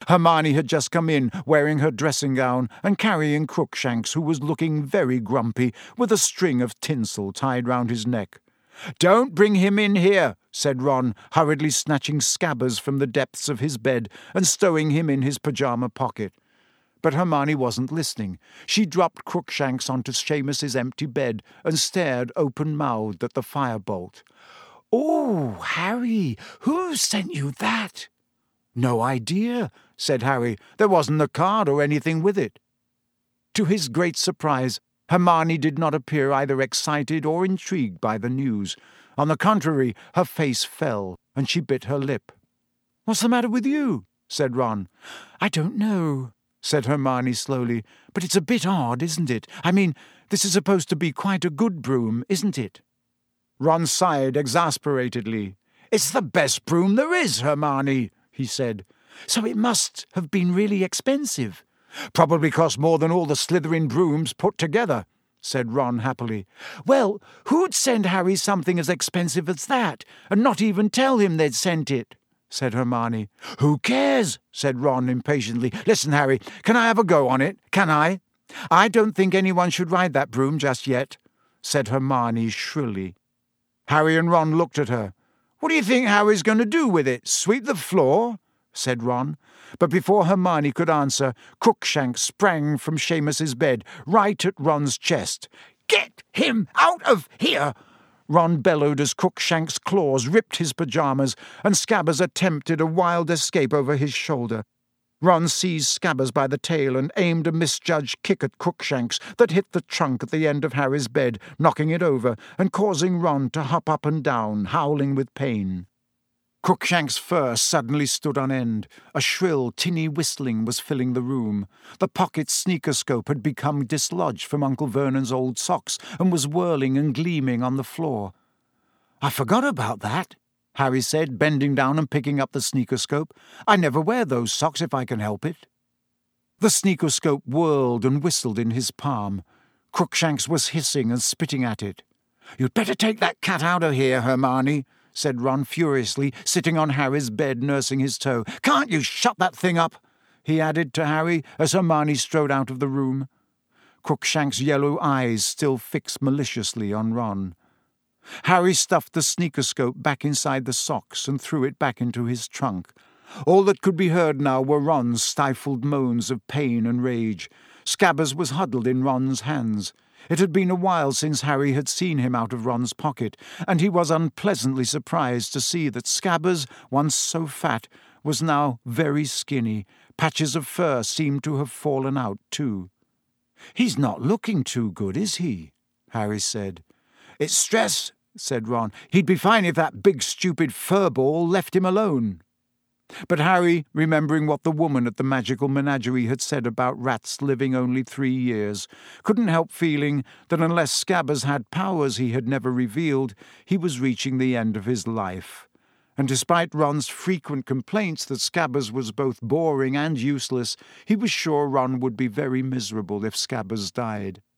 Hermione had just come in, wearing her dressing gown and carrying Crookshanks, who was looking very grumpy, with a string of tinsel tied round his neck. "Don't bring him in here," said Ron, hurriedly snatching Scabbers from the depths of his bed and stowing him in his pyjama pocket. But Hermione wasn't listening. She dropped Crookshanks onto Seamus's empty bed and stared open-mouthed at the firebolt. "Oh, Harry, who sent you that?" "No idea," said Harry. "There wasn't a card or anything with it." To his great surprise, Hermione did not appear either excited or intrigued by the news. On the contrary, her face fell, and she bit her lip. "What's the matter with you?" said Ron. "I don't know," said Hermione slowly, "but it's a bit odd, isn't it? I mean, this is supposed to be quite a good broom, isn't it?" Ron sighed exasperatedly. "It's the best broom there is, Hermione," he said. "So it must have been really expensive." "Probably cost more than all the Slytherin brooms put together," said Ron happily. "Well, who'd send Harry something as expensive as that, and not even tell him they'd sent it?" said Hermione. "Who cares?" said Ron impatiently. "Listen, Harry, can I have a go on it? Can I?" "I don't think anyone should ride that broom just yet," said Hermione shrilly. Harry and Ron looked at her. "What do you think Harry's going to do with it? Sweep the floor?" said Ron. But before Hermione could answer, Crookshanks sprang from Seamus's bed, right at Ron's chest. "Get him out of here!" Ron bellowed as Crookshanks' claws ripped his pyjamas, and Scabbers attempted a wild escape over his shoulder. Ron seized Scabbers by the tail and aimed a misjudged kick at Crookshanks that hit the trunk at the end of Harry's bed, knocking it over and causing Ron to hop up and down, howling with pain. Crookshanks' fur suddenly stood on end. A shrill, tinny whistling was filling the room. The pocket sneakerscope had become dislodged from Uncle Vernon's old socks and was whirling and gleaming on the floor. "I forgot about that," Harry said, bending down and picking up the sneakerscope. "I never wear those socks if I can help it." The sneakerscope whirled and whistled in his palm. Crookshanks was hissing and spitting at it. "You'd better take that cat out of here, Hermione," said Ron furiously, sitting on Harry's bed nursing his toe. "Can't you shut that thing up?" he added to Harry as Hermione strode out of the room. Crookshanks' yellow eyes still fixed maliciously on Ron. Harry stuffed the sneakerscope back inside the socks and threw it back into his trunk. All that could be heard now were Ron's stifled moans of pain and rage. Scabbers was huddled in Ron's hands. It had been a while since Harry had seen him out of Ron's pocket, and he was unpleasantly surprised to see that Scabbers, once so fat, was now very skinny. Patches of fur seemed to have fallen out, too. "He's not looking too good, is he?" Harry said. "It's stress," said Ron. "He'd be fine if that big stupid fur ball left him alone." But Harry, remembering what the woman at the magical menagerie had said about rats living only 3 years, couldn't help feeling that unless Scabbers had powers he had never revealed, he was reaching the end of his life. And despite Ron's frequent complaints that Scabbers was both boring and useless, he was sure Ron would be very miserable if Scabbers died.